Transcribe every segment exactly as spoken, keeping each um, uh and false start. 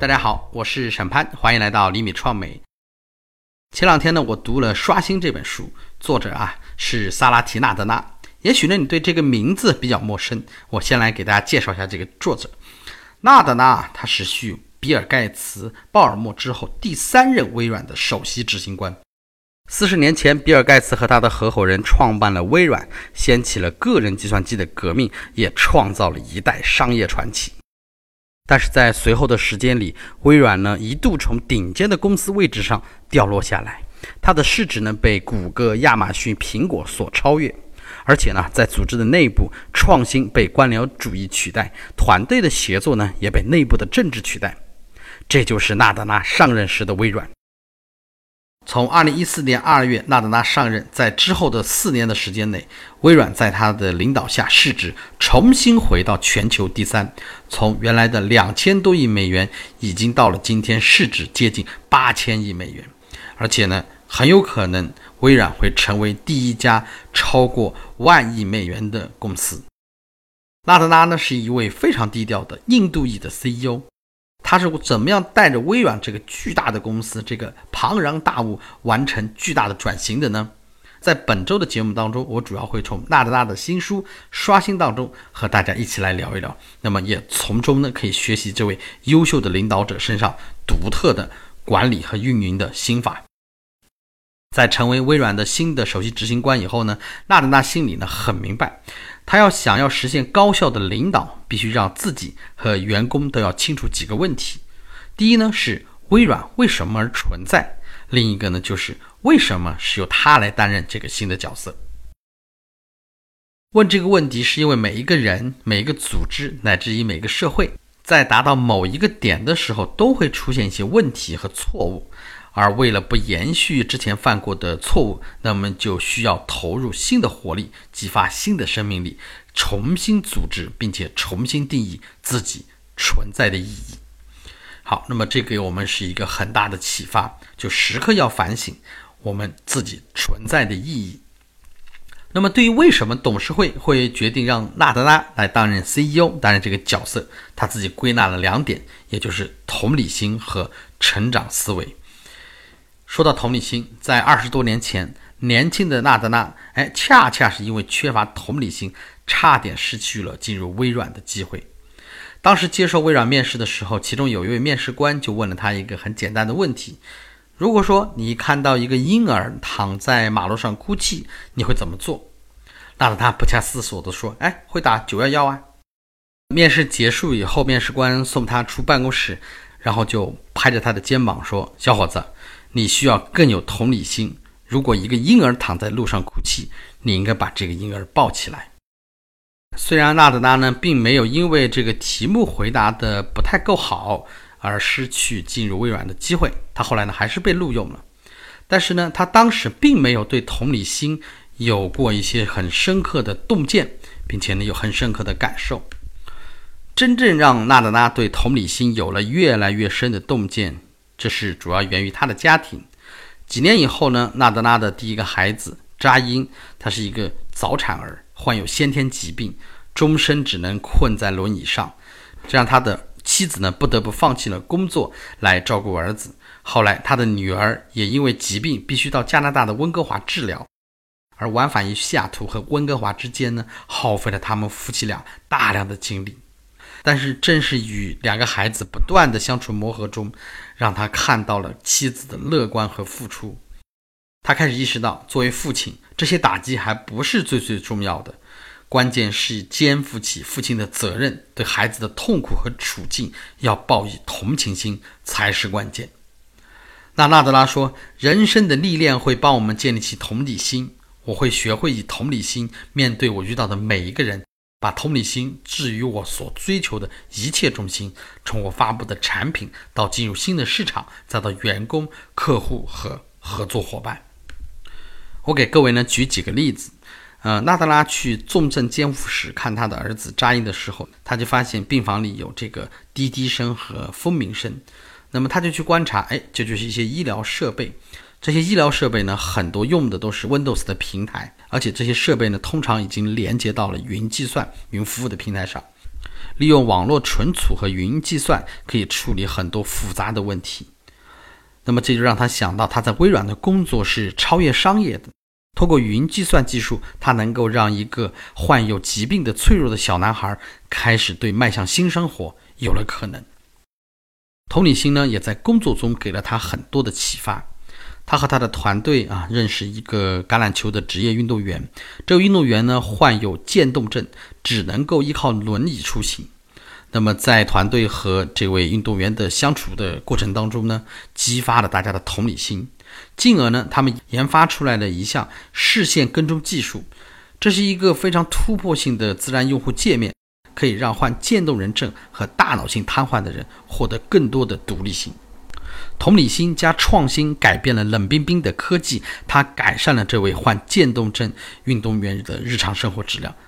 大家好，我是沈潘，欢迎来到厘米创美。前两天呢，我读了《刷新》这本书，作者啊是萨拉提纳德纳。也许呢你对这个名字比较陌生，我先来给大家介绍一下这个作者。纳德纳他是续比尔盖茨、鲍尔默之后第三任微软的首席执行官。四十年前，比尔盖茨和他的合伙人创办了微软，掀起了个人计算机的革命，也创造了一代商业传奇。但是在随后的时间里，微软呢一度从顶尖的公司位置上掉落下来，它的市值呢被谷歌、亚马逊、苹果所超越，而且呢在组织的内部，创新被官僚主义取代，团队的协作呢也被内部的政治取代。这就是纳德纳上任时的微软。从二零一四年二月纳德纳上任，在之后的四年的时间内，微软在他的领导下市值重新回到全球第三，从原来的两千多亿美元已经到了今天市值接近八千亿美元。而且呢很有可能微软会成为第一家超过万亿美元的公司。纳德纳呢是一位非常低调的印度裔的 C E O，他是怎么样带着微软这个巨大的公司，这个庞然大物完成巨大的转型的呢？在本周的节目当中，我主要会从纳德纳的新书《刷新》当中和大家一起来聊一聊，那么也从中呢可以学习这位优秀的领导者身上独特的管理和运营的心法。在成为微软的新的首席执行官以后呢，纳德纳心里呢很明白，他要想要实现高效的领导，必须让自己和员工都要清楚几个问题。第一呢是微软为什么而存在，另一个呢就是为什么是由他来担任这个新的角色。问这个问题是因为每一个人、每一个组织乃至于每个社会在达到某一个点的时候都会出现一些问题和错误，而为了不延续之前犯过的错误，那么就需要投入新的活力，激发新的生命力，重新组织并且重新定义自己存在的意义。好，那么这给我们是一个很大的启发，就时刻要反省我们自己存在的意义。那么对于为什么董事会会决定让纳德纳来担任 C E O 担任这个角色，他自己归纳了两点，也就是同理心和成长思维。说到同理心，在二十多年前，年轻的纳德纳哎，恰恰是因为缺乏同理心，差点失去了进入微软的机会。当时接受微软面试的时候，其中有一位面试官就问了他一个很简单的问题：如果说你看到一个婴儿躺在马路上哭泣，你会怎么做？纳德纳不假思索地说：哎，会打九一一啊。面试结束以后，面试官送他出办公室，然后就拍着他的肩膀说：小伙子，你需要更有同理心，如果一个婴儿躺在路上哭泣，你应该把这个婴儿抱起来。虽然纳德纳呢并没有因为这个题目回答的不太够好而失去进入微软的机会，他后来呢还是被录用了。但是呢他当时并没有对同理心有过一些很深刻的洞见，并且呢有很深刻的感受。真正让纳德纳对同理心有了越来越深的洞见，这是主要源于他的家庭。几年以后呢，纳德纳的第一个孩子扎因，他是一个早产儿，患有先天疾病，终身只能困在轮椅上，这让他的妻子呢不得不放弃了工作来照顾儿子。后来他的女儿也因为疾病必须到加拿大的温哥华治疗，而往返于西雅图和温哥华之间呢，耗费了他们夫妻俩大量的精力。但是正是与两个孩子不断的相处磨合中，让他看到了妻子的乐观和付出。他开始意识到，作为父亲，这些打击还不是最最重要的，关键是肩负起父亲的责任，对孩子的痛苦和处境要抱以同情心才是关键。那纳德拉说，人生的历练会帮我们建立起同理心，我会学会以同理心面对我遇到的每一个人，把同理心置于我所追求的一切中心，从我发布的产品到进入新的市场，再到员工、客户和合作伙伴。我给各位呢举几个例子。呃，纳德拉去重症监护室看他的儿子扎因的时候，他就发现病房里有这个滴滴声和蜂鸣声。那么他就去观察，哎，这就是一些医疗设备。这些医疗设备呢，很多用的都是 Windows 的平台， 而且这些设备呢，通常已经连接到了云计算、云服务的平台上。利用网络存储和云计算，可以处理很多复杂的问题。那么这就让他想到，他在微软的工作是超越商业的。通过云计算技术，他能够让一个患有疾病的脆弱的小男孩开始对迈向新生活有了可能。同理心呢，也在工作中给了他很多的启发。他和他的团队啊，认识一个橄榄球的职业运动员。这个运动员呢，患有渐冻症，只能够依靠轮椅出行。那么在团队和这位运动员的相处的过程当中呢，激发了大家的同理心。进而呢，他们研发出来了一项视线跟踪技术，这是一个非常突破性的自然用户界面，可以让患渐冻人症和大脑性瘫痪的人获得更多的独立性。同理心加创新改变了冷冰冰的科技，它改善了这位患渐冻症运动员的日常生活质量。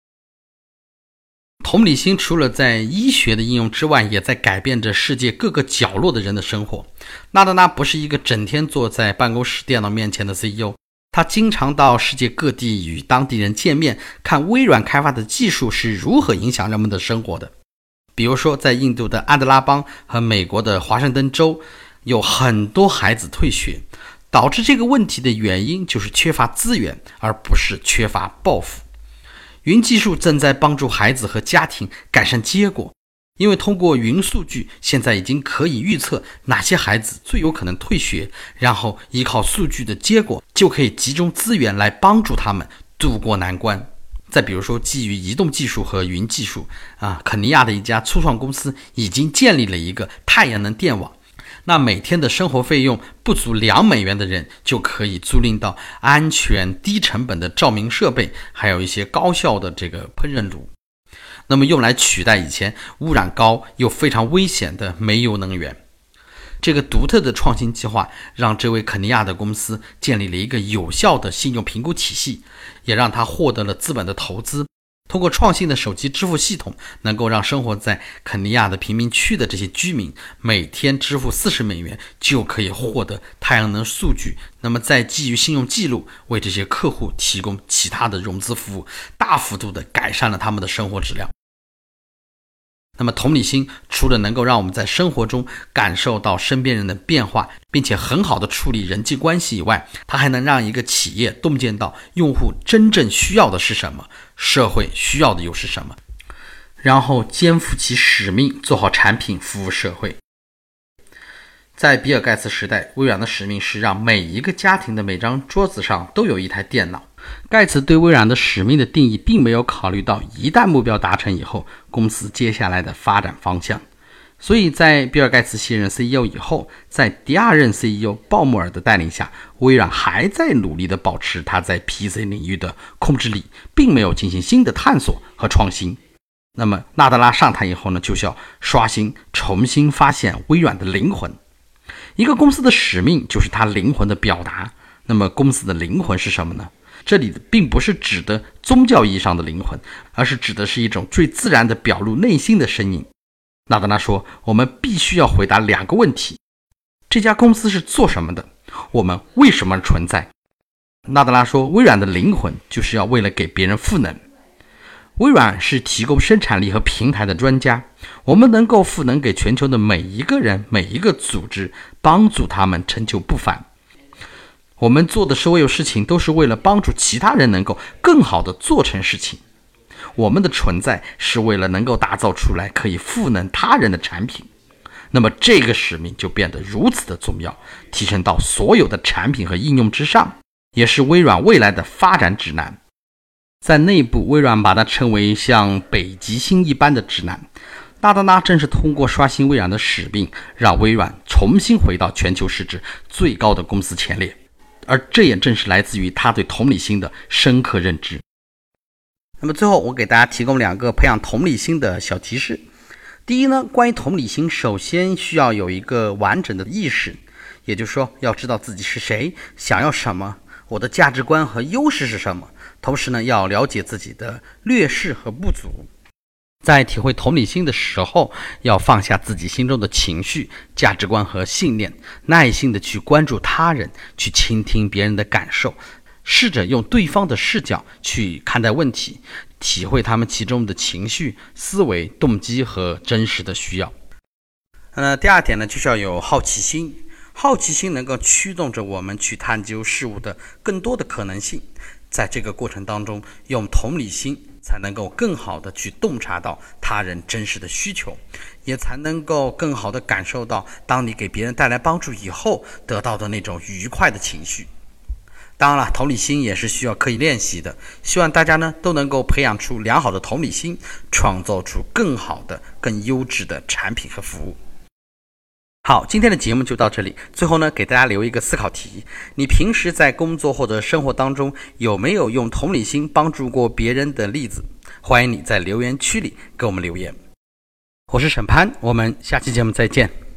同理心除了在医学的应用之外，也在改变着世界各个角落的人的生活。纳德拉不是一个整天坐在办公室电脑面前的 C E O， 他经常到世界各地与当地人见面，看微软开发的技术是如何影响人们的生活的。比如说，在印度的安德拉邦和美国的华盛顿州，有很多孩子退学，导致这个问题的原因就是缺乏资源，而不是缺乏抱负。云技术正在帮助孩子和家庭改善结果，因为通过云数据，现在已经可以预测哪些孩子最有可能退学，然后依靠数据的结果，就可以集中资源来帮助他们渡过难关。再比如说，基于移动技术和云技术啊，肯尼亚的一家初创公司已经建立了一个太阳能电网。那每天的生活费用不足两美元的人，就可以租赁到安全低成本的照明设备，还有一些高效的这个烹饪炉，那么用来取代以前污染高又非常危险的煤油能源。这个独特的创新计划让这位肯尼亚的公司建立了一个有效的信用评估体系，也让他获得了资本的投资。通过创新的手机支付系统，能够让生活在肯尼亚的贫民区的这些居民每天支付四十美元就可以获得太阳能数据，那么再基于信用记录为这些客户提供其他的融资服务，大幅度的改善了他们的生活质量。那么同理心除了能够让我们在生活中感受到身边人的变化，并且很好的处理人际关系以外，它还能让一个企业洞见到用户真正需要的是什么，社会需要的又是什么，然后肩负起使命，做好产品服务社会。在比尔盖茨时代，微软的使命是让每一个家庭的每张桌子上都有一台电脑。盖茨对微软的使命的定义并没有考虑到一旦目标达成以后，公司接下来的发展方向。所以在比尔盖茨卸任 C E O 以后，在第二任 C E O 鲍默尔的带领下，微软还在努力地保持它在 P C 领域的控制力，并没有进行新的探索和创新。那么纳德拉上台以后呢，就是要刷新、重新发现微软的灵魂。一个公司的使命就是它灵魂的表达。那么公司的灵魂是什么呢？这里并不是指的宗教意义上的灵魂，而是指的是一种最自然的表露内心的声音。纳德拉说，我们必须要回答两个问题：这家公司是做什么的？我们为什么存在？纳德拉说，微软的灵魂就是要为了给别人赋能。微软是提供生产力和平台的专家，我们能够赋能给全球的每一个人、每一个组织，帮助他们成就不凡。我们做的所有事情都是为了帮助其他人能够更好地做成事情。我们的存在是为了能够打造出来可以赋能他人的产品。那么这个使命就变得如此的重要，提升到所有的产品和应用之上，也是微软未来的发展指南。在内部，微软把它称为像北极星一般的指南。纳德拉正是通过刷新微软的使命，让微软重新回到全球市值最高的公司前列。而这也正是来自于他对同理心的深刻认知。那么最后我给大家提供两个培养同理心的小提示。第一呢，关于同理心，首先需要有一个完整的意识，也就是说要知道自己是谁，想要什么，我的价值观和优势是什么，同时呢要了解自己的劣势和不足。在体会同理心的时候，要放下自己心中的情绪、价值观和信念，耐心的去关注他人，去倾听别人的感受， 试着用对方的视角去看待问题，体会他们其中的情绪、思维、动机和真实的需要。那第二点呢，就是要有好奇心。好奇心能够驱动着我们去探究事物的更多的可能性，在这个过程当中，用同理心才能够更好的去洞察到他人真实的需求，也才能够更好的感受到当你给别人带来帮助以后得到的那种愉快的情绪。当然了，同理心也是需要刻意练习的，希望大家呢都能够培养出良好的同理心，创造出更好的、更优质的产品和服务。好，今天的节目就到这里。最后呢，给大家留一个思考题：你平时在工作或者生活当中有没有用同理心帮助过别人的例子？欢迎你在留言区里给我们留言。我是沈潘，我们下期节目再见。